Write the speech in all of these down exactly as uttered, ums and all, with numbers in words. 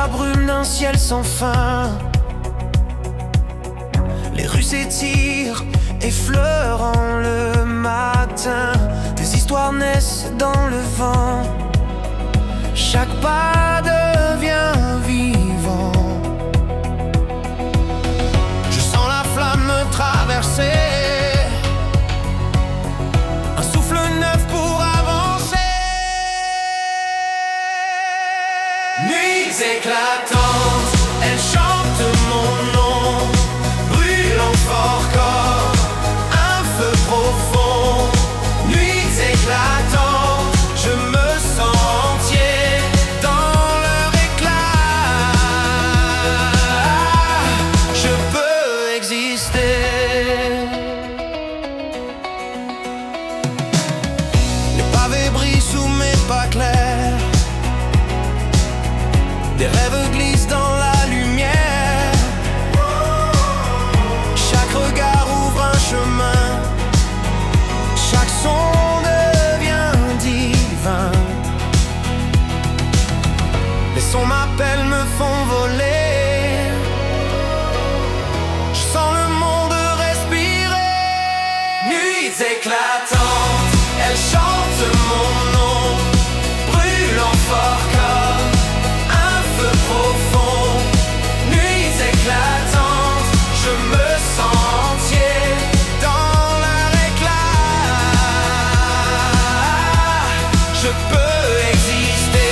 brume d'un ciel sans fin. Les rues s'étirent, effleurant le matin. Des histoires naissent dans le vent. Chaque pas devient vivant. Je sens la flamme me traverser. Un souffle neuf pour avancer. Nuits éclatantes, elles chantent mon nom, brûlant fort comme un feu profond. Nuits éclatantes, je me sens entier dans leur éclat. Je peux exister. Les pavés brillent sous mes pas clairs. Des rêves glissent dans la lumière. Chaque regard ouvre un chemin. Chaque son devient divin. Les sons m'appellent, me font voler. Je sens le monde respirer. Nuits éclatantes, elles chantent mon nom, brûlant fort comme un feu profond. Nuits éclatantes, je me sens entier dans leur éclat. Je peux exister.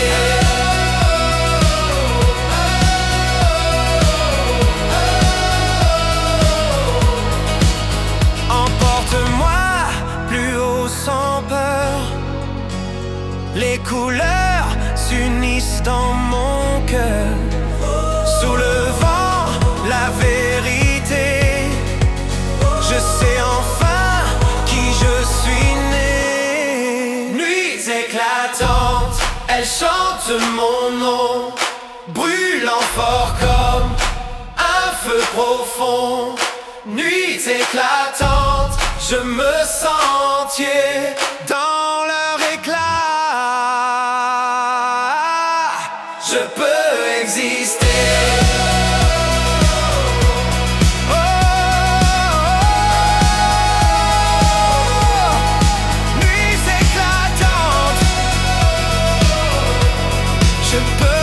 Emporte-moi plus haut sans peur. Les couleurs s'unissent dans mon cœur. Sous le vent, la vérité. Je sais enfin qui je suis né. Nuits éclatantes, elles chantent mon nom, brûlant fort comme un feu profond. Nuits éclatantes, je me sens entier dans leur éclat. Je peux exister. Oh, nuits éclatantes, je peux